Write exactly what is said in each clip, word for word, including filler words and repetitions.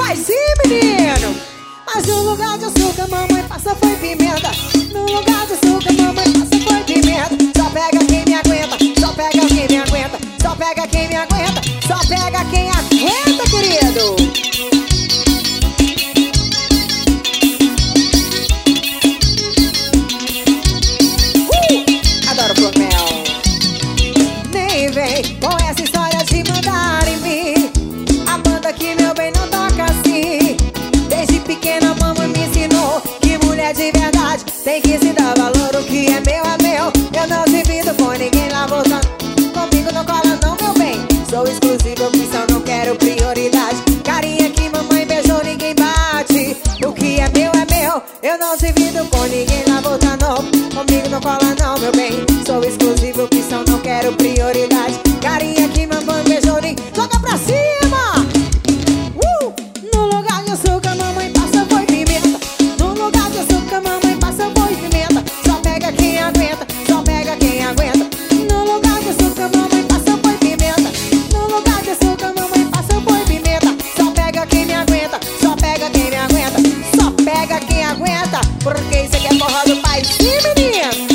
Mas sim, menino. Mas no lugar de açúcar, mamãe passa foi pimenta. No lugar de açúcar, mamãe passa foi pimenta. Só pega quem me aguenta, só pega quem me aguenta, só pega quem me aguenta, só pega quem aguenta, querido. Uh, adoro flor mel. Nem vem com essa história de mandar em mim. A banda que meu bem não toca assim. Desde pequena mamãe me ensinou que mulher de verdade tem que se dar valor. O que é meu é meu, eu não divido com ninguém lá voltando. Comigo não cola não, meu bem. Sou exclusivo, opção, não quero prioridade. Carinha que mamãe beijou, ninguém bate. O que é meu é meu, eu não divido com ninguém lá voltando. Comigo não cola não, meu bem. Sou exclusivo, opção, não quero prioridade. Carinha que mamãe beijou, ninguém... Joga pra cima! Uh! No lugar de açúcar, mamãe passa foi pimenta. No lugar de açúcar, mamãe passa foi pimenta. Só pega quem aguenta, só pega quem aguenta. No lugar de açúcar, mamãe passa foi pimenta. No lugar de açúcar, mamãe passa foi pimenta. Só pega quem me aguenta, só pega quem me aguenta, só pega quem aguenta. Porque isso aqui é forró do pai, sim, menino.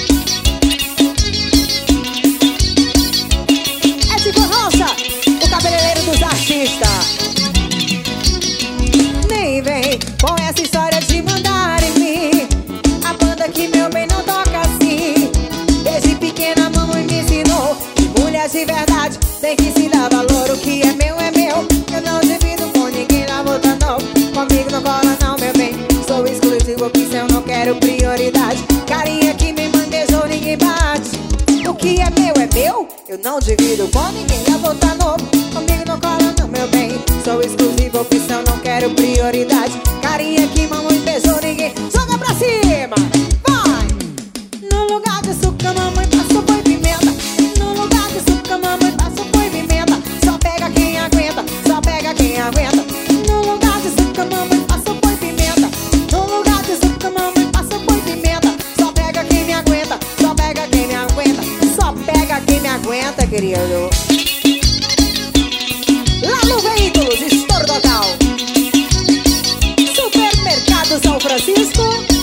É tipo roça, o cabeleireiro dos artistas. Nem vem com essa história de mandar em mim. A banda que meu bem não toca assim. Desde pequena mamãe me ensinou que mulher de verdade tem que se dar valor. O que é meu é meu, eu não divido com ninguém lá voltando. Comigo não cola não, meu bem. Sou exclusivo, opção, não quero prioridade. Carinha que me mandejou, ninguém bate. O que é meu é meu, eu não divido com ninguém lá voltando. Comigo não cola não, meu bem. Sou exclusivo, opção, não quero prioridade. Carinha que mamãe beijou, ninguém... Joga pra cima, vai! No lugar de açúcar, mamãe passou foi pimenta. No lugar de açúcar, mamãe passou foi pimenta. Só pega quem aguenta, só pega quem aguenta. No lugar de açúcar, mamãe passou foi pimenta. No lugar de açúcar, mamãe passou foi pimenta. Só pega quem me aguenta, só pega quem me aguenta, só pega quem me aguenta, querido. Lá no Veículos, estouro total. Supermercado São Francisco.